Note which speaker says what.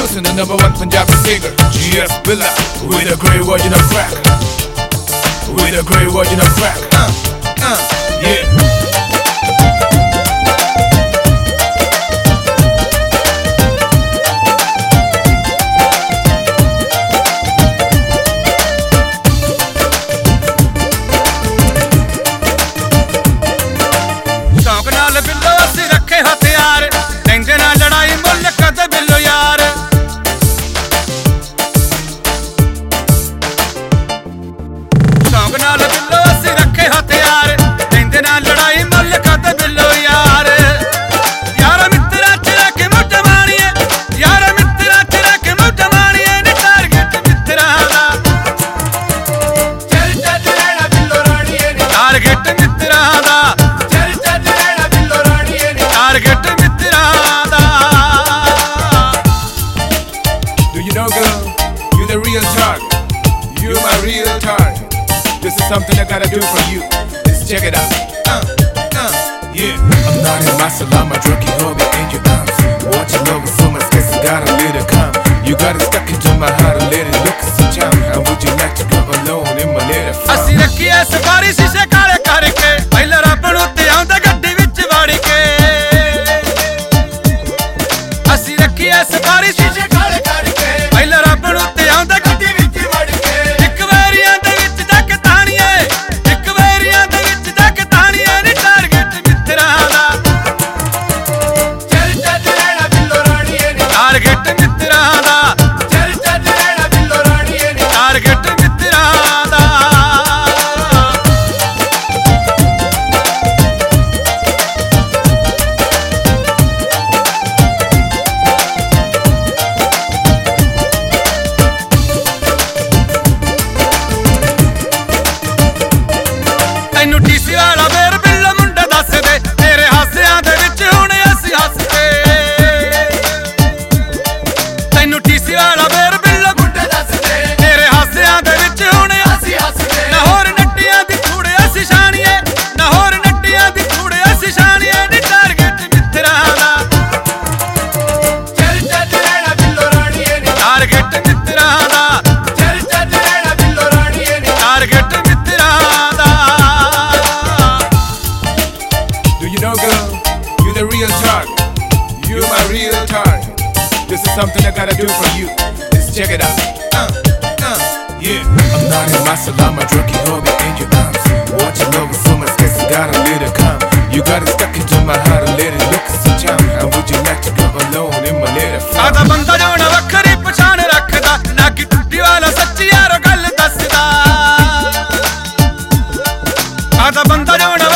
Speaker 1: listen to #1 Punjabi singer GS Billa with a great version of crack. With a great version of crack. Yeah.
Speaker 2: ਬਿੱਲੋ ਅਸੀਂ ਰੱਖੇ ਹਥਿਆਰ ਲੈਂਦੇ ਨਾ ਲੜਾਈ ਮੁੱਲ ਕਦੇ ਬਿੱਲੋ ਯਾਰ ਸ਼ੌਂਕ ਨਾਲ ਬਿੱਲੋ ਅਸੀਂ ਰੱਖੇ ਹਥਿਆਰ ਲੈਂਦੇ ਨਾ ਲੜਾਈ ਮੁੱਲ ਕਦੇ ਬਿੱਲੋ ਯਾਰ ਯਾਰਾ ਮਿੱਤਰਾਂ ਚ ਰੱਖ ਮੁੱਢ ਮਾਣੀਏ ਯਾਰਾ ਮਿੱਤਰਾਂ ਚ ਰੱਖ ਮੁੱਢ ਮਾਣੀਏ ਨੀ ਟਾਰਗੇਟ ਮਿੱਤਰਾਂ ਦਾ
Speaker 1: ਚੱਲ ਚੱਲ ਰਹਿਣਾ ਬਿੱਲੋ ਰਾਣੀਏ ਨੀ
Speaker 2: ਟਾਰਗੇਟ ਮਿੱਤਰਾਂ ਦਾ target mitrada.
Speaker 1: Do you know, girl, you the real target. You my real target. This is something I gotta do for you. Let's check it out. Yeah. I'm not in my salon, my drunky hobby in your arms. Watching over so much guess I gotta let it come. You got it stuck into my heart and let it look some charm. And would you like to go alone in my little farm?
Speaker 2: ਅਸੀਂ ਰੱਖੀਏ ਸਵਾਰੀ ਸ਼ੀਸ਼ੇ ਕਾਲੇ ਕਰਕੇ ਪਹਿਲਾਂ ਰੱਬ ਨੂੰ ਤੇ ਆਉਂਦਾ ਗੱਡੀ ਵਿੱਚ ਵੜ ਕੇ ਅਸੀਂ ਰੱਖੀਏ ਸਵਾਰੀ ਸ਼ੀਸ਼ੇ ਕਾਲੇ ਕਰਕੇ ਪਹਿਲਾਂ ਰੱਬ ਨੂੰ ਤੇ ਆਉਂਦਾ ਗੱਡੀ ਵਿੱਚ ਵੜ ਕੇ ਇੱਕ ਵਾਰੀਆਂ ਦੇ ਵਿੱਚ ਜਾ ਕੇ ਤਾਣੀਏ ਇੱਕ ਵਾਰੀਆਂ ਦੇ ਵਿੱਚ ਜਾ ਕੇ ਤਾਣੀਏ ਨੀ ਟਾਰਗੇਟ ਮਿੱਤਰਾਂ ਦਾ
Speaker 1: ਚੱਲ ਚੱਲ ਰਹਿਣਾ ਬਿੱਲੋ ਰਾਣੀਏ ਨੀ
Speaker 2: ਟਾਰਗੇਟ ਮਿੱਤਰਾਂ ਦਾ
Speaker 1: ਚੱਲ ਚੱਲ ਰਹਿਣਾ ਬਿੱਲੋ ਰਾਣੀਏ ਨੀ
Speaker 2: ਟਾਰਗੇਟ ਮਿੱਤਰਾਂ ਦਾ ਤੈਨੂੰ ਟੀਸੀ ਵਾਲਾ ਮੇਰ ਬਿੱਲੋ ਮੁੰਡਾ ਦੱਸ ਦੇ ਤੇਰੇ ਹਾਸਿਆਂ ਦੇ ਵਿੱਚ ਹੁਣ ਅਸੀਂ ਹੱਸਦੇ ਤੈਨੂੰ ਟੀਸੀ ਵਾਲਾ ਮੇਰ ਬਿੱਲੋ ਮੁੰਡਾ ਦੱਸ ਦੇ ਤੇਰੇ ਹਾਸਿਆਂ ਦੇ ਵਿੱਚ ਹੁਣ ਅਸੀਂ ਹੱਸਦੇ ਨਾ ਹੋਰ ਨੱਟੀਆਂ ਦੀ ਥੂੜੇ ਅਸੀਂ ਛਾਣੀਏ ਨਾ ਹੋਰ ਨੱਟੀਆਂ ਦੀ ਥੂੜੇ ਅਸੀਂ ਛਾਣੀਏ ਨੀ ਟਾਰਗੇਟ ਮਿੱਤਰਾਂ ਦਾ
Speaker 1: ਚੱਲ ਚੱਲ ਰਹਿਣਾ ਬਿੱਲੋ ਰਾਣੀਏ ਨੀ
Speaker 2: ਟਾਰਗੇਟ ਮਿੱਤਰਾਂ ਦਾ
Speaker 1: ਚੱਲ ਚੱਲ ਰਹਿਣਾ ਬਿੱਲੋ ਰਾਣੀਏ ਨੀ
Speaker 2: ਟਾਰਗੇਟ ਮਿੱਤਰਾਂ ਦਾ
Speaker 1: Do you know, girl, you the real target. You my real target. This is something I gotta do for you. Let's check it out. Yeah. I'm not in my salon, my drunky hobby in your arms. Watching over so much guess I gotta let it come. You got it stuck into my heart and let it look some charm. And would you like to go alone in my little farm?
Speaker 2: ਆਦਾ ਬੰਦਾ ਜਾਣ ਵੱਖਰੀ ਪਛਾਣ ਰੱਖਦਾ ਨਾ ਕਿ ਟੁੱਟੀ ਵਾਲਾ ਸੱਚੀ ਯਾਰੋ ਗੱਲ ਦੱਸਦਾ ਆਦਾ ਬੰਦਾ ਜਾਣ